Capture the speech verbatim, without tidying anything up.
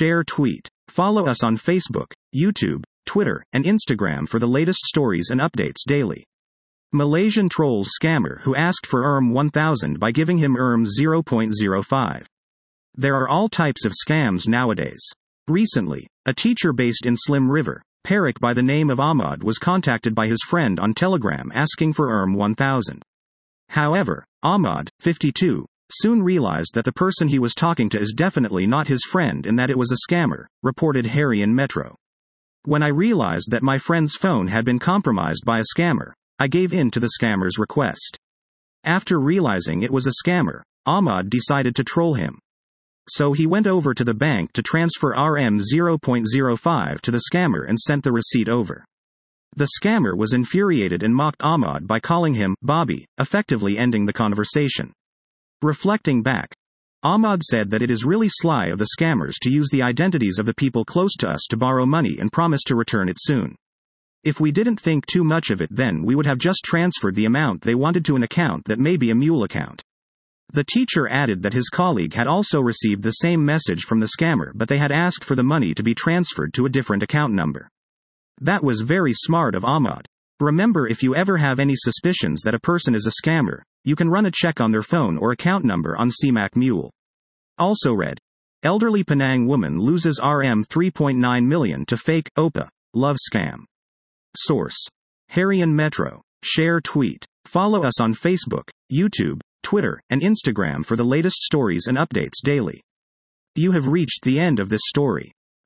share, tweet. Follow us on Facebook, YouTube, Twitter, and Instagram for the latest stories and updates daily. Malaysian trolls scammer who asked for E R M one thousand by giving him E R M zero point zero five. There are all types of scams nowadays. Recently, a teacher based in Slim River, Perak by the name of Ahmad was contacted by his friend on Telegram asking for E R M one thousand. However, Ahmad, fifty-two, soon realized that the person he was talking to is definitely not his friend and that it was a scammer, reported Harian Metro. When I realized that my friend's phone had been compromised by a scammer, I gave in to the scammer's request. After realizing it was a scammer, Ahmad decided to troll him. So he went over to the bank to transfer E R M zero point zero five to the scammer and sent the receipt over. The scammer was infuriated and mocked Ahmad by calling him Bobby, effectively ending the conversation. Reflecting back, Ahmad said that it is really sly of the scammers to use the identities of the people close to us to borrow money and promise to return it soon. If we didn't think too much of it, then we would have just transferred the amount they wanted to an account that may be a mule account. The teacher added that his colleague had also received the same message from the scammer, but they had asked for the money to be transferred to a different account number. That was very smart of Ahmad. Remember, if you ever have any suspicions that a person is a scammer, you can run a check on their phone or account number on C M A C Mule. Also read, elderly Penang woman loses E R M three point nine million to fake O P A love scam. Source: Harian Metro. Share, tweet. Follow us on Facebook, YouTube, Twitter, and Instagram for the latest stories and updates daily. You have reached the end of this story.